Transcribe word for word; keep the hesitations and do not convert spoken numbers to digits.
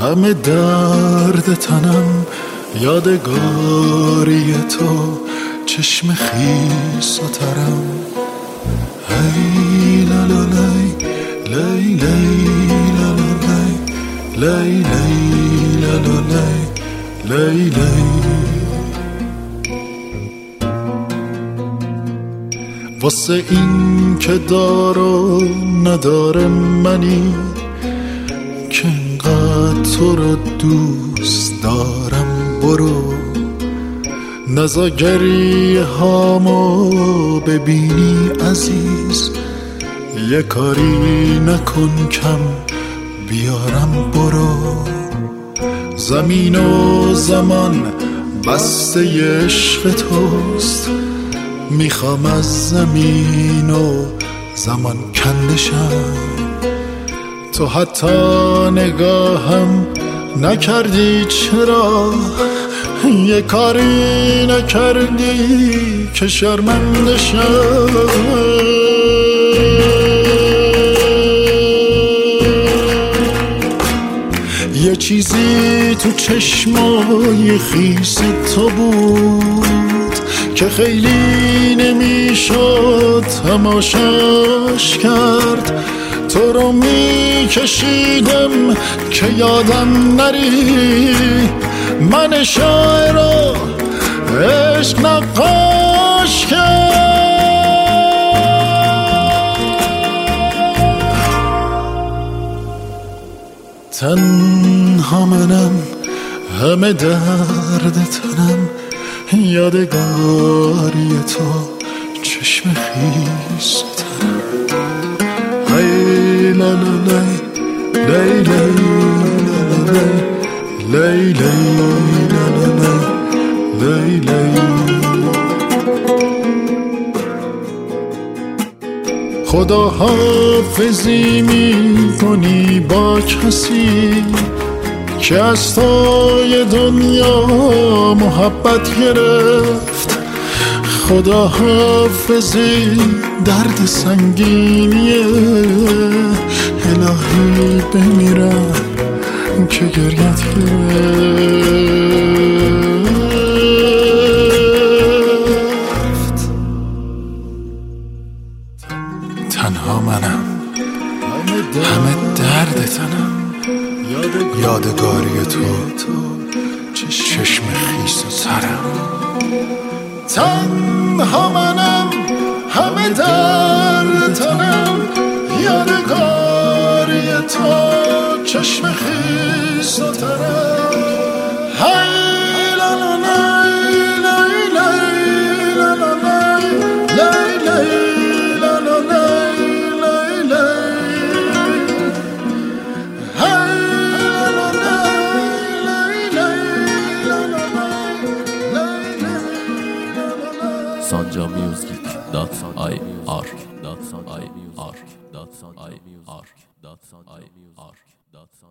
همه درد تنم یادگاری تو، چشم خیس و ترم. هی لا لا لای لای لای لا لا لای لای لای لا لا لای لای لای. واسه این که دار و نداره منی، که انقدر تو رو دوست دارم، برو نزا گریه هامو ببینی عزیز، یه کاری نکن کم بیارم، برو. زمین و زمان بسته عشق توست، میخوام از زمین و زمان کندشم. تو حتی نگاهم نکردی، چرا یه کاری نکردی که شرمنده شم. یه چیزی تو چشمای خیس تو بود که خیلی نمیشد تماشاش کرد. تو رو میکشیدم که یادم نری، من شاعر و عشق نقاش کرد. تنها منم، همه درد تنم یادگاری تو، چشم خیس ترم. هی لا لا لای لای لای لای لای لای. خدا حافظی می کنی با کسی که از توی دنیا محبت گرفت. خدا حافظی درد سنگینیه، الهی بمیرم که گریت گرفت. تنها منم، همه درد تنم یادگاری تو، چشم خیس و ترم. تنها منم، همه درد تنم یادگاری تو، چشم خیس و ترم. هی لا لا لای لای لای لا لا لای لا لا لای لای لای. هی لا لا لای لای لا لا لای. Sanja Music dot I R dot I R dot I R dot I R dot